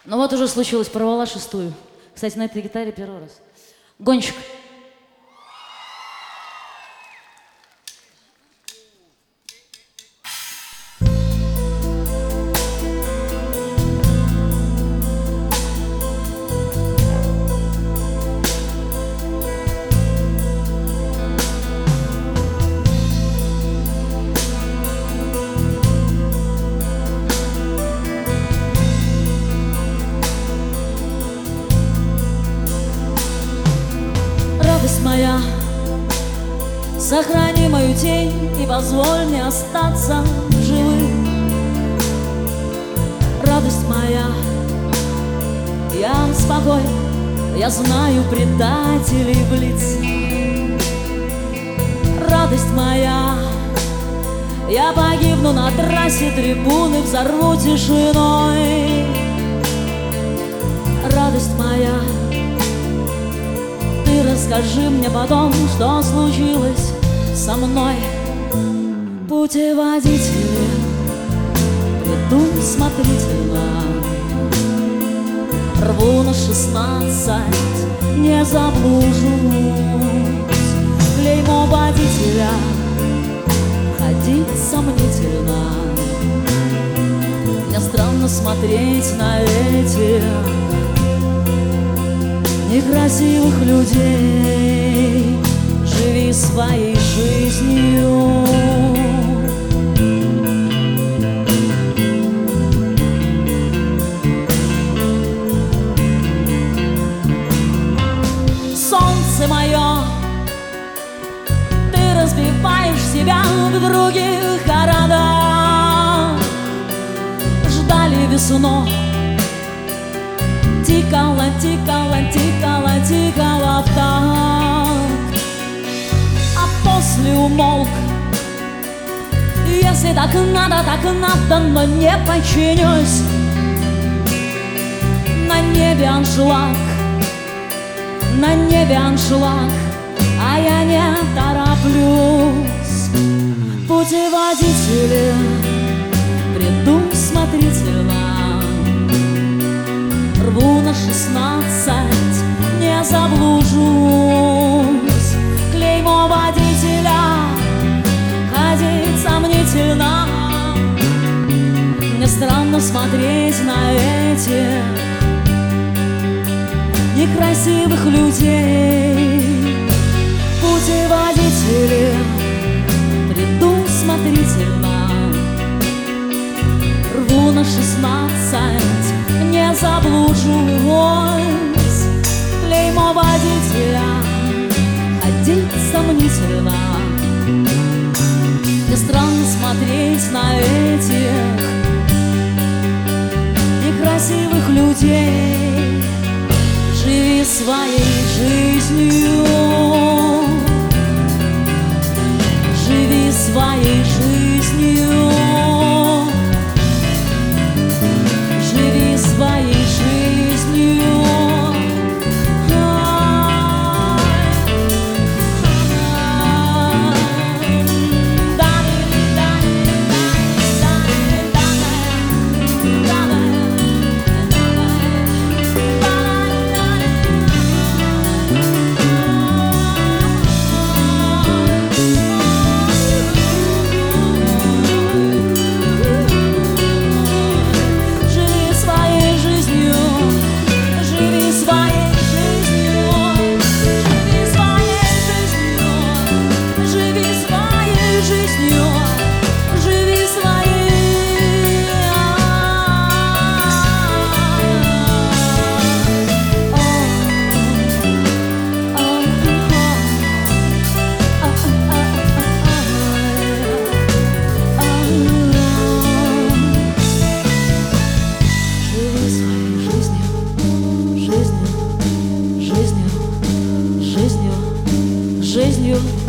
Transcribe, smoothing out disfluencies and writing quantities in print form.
Ну вот уже случилось, порвала шестую. Кстати, на этой гитаре первый раз. Гонщик. Радость моя, сохрани мою тень и позволь мне остаться живым. Радость моя, я спокоен, я знаю предателей в лице. Радость моя, я погибну на трассе, трибуны взорву тишиной. Радость моя, ты расскажи мне потом, что случилось со мной. Путеводители, предусмотрительно рву на 16, не заблужусь. Клеймо водителя, ходить сомнительно. Мне странно смотреть на этих некрасивых людей. Живи своей жизнью. Солнце мое, ты разбиваешь себя в других городах. Ждали весну, тикала, тикала, тикала, тикала в такт, а после умолк. Если так надо, но не подчинюсь. На небе аншлаг, на небе аншлаг, а я не тороплюсь. Путеводители, предусмотрительно рву на 16, не заблужусь. Клеймо водителя, ходить сомнительно. Мне странно смотреть на этих некрасивых людей. Путеводители, предусмотрительно рву на 16, не заблужусь. Клеймо водителя, ходить сомнительно. Мне странно смотреть на этих некрасивых людей. Живи своей жизнью, живи своей жизнью. Живи своей жизнью. Жизнью